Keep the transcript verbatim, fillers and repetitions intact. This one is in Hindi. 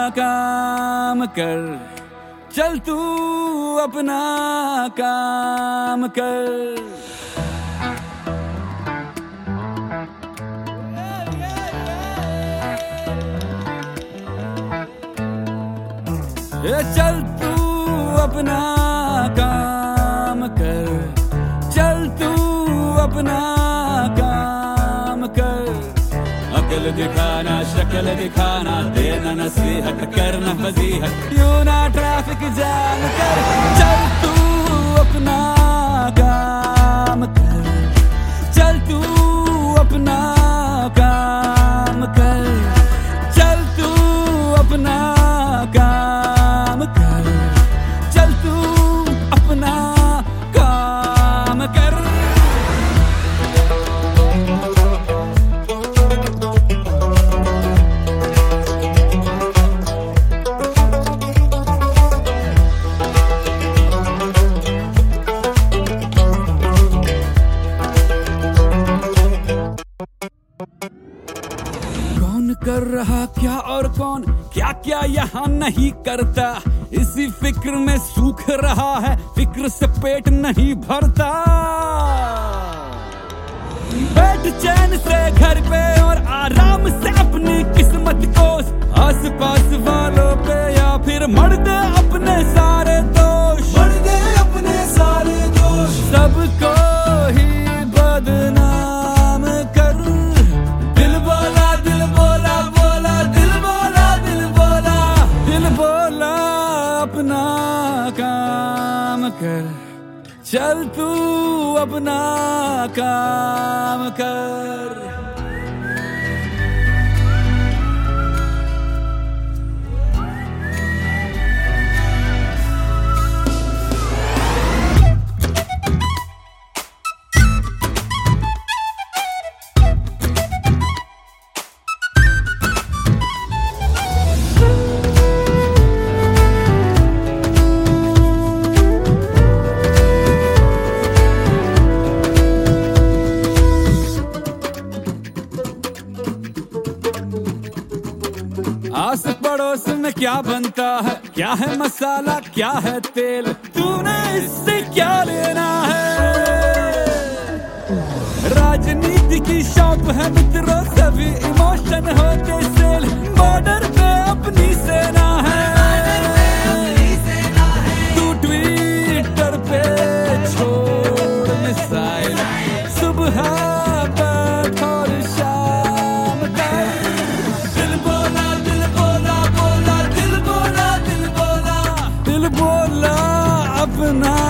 काम कर, चल तू अपना काम कर। ये चल तू अपना काम कर, चल तू अपना काम कर। अकल दिखाना शक्ल दिखाना, देना नसीहत करना फजीहत, यूं ना ट्रैफिक जाम कर। चल तू अपना काम कर, चल तू अपना काम कर, चल तू अपना काम कर, चल तू अपना काम कर। कौन कर रहा क्या और कौन क्या क्या यहाँ नहीं करता, इसी फिक्र में सूख रहा है, फिक्र से पेट नहीं भरता। बैठ चैन से घर पे और आराम से अपनी किस्मत कोस, आस पास वालों पे या फिर मर दे अपने सारे दोष, मर दे अपने सारे दोष। सबको ही बदनाम कर, दिल बोला दिल बोला बोला दिल बोला दिल बोला दिल बोला अपना काम कर, चल तू अपना काम कर। आस पड़ोस में क्या बनता है, क्या है मसाला क्या है तेल, तूने इससे क्या लेना है। राजनीति की शॉप है मित्रों, सभी इमोशन होते सेल, बॉर्डर पे अपनी सेना है। तू ट्विटर पे छोड़ मिसाइल, सुबह अपना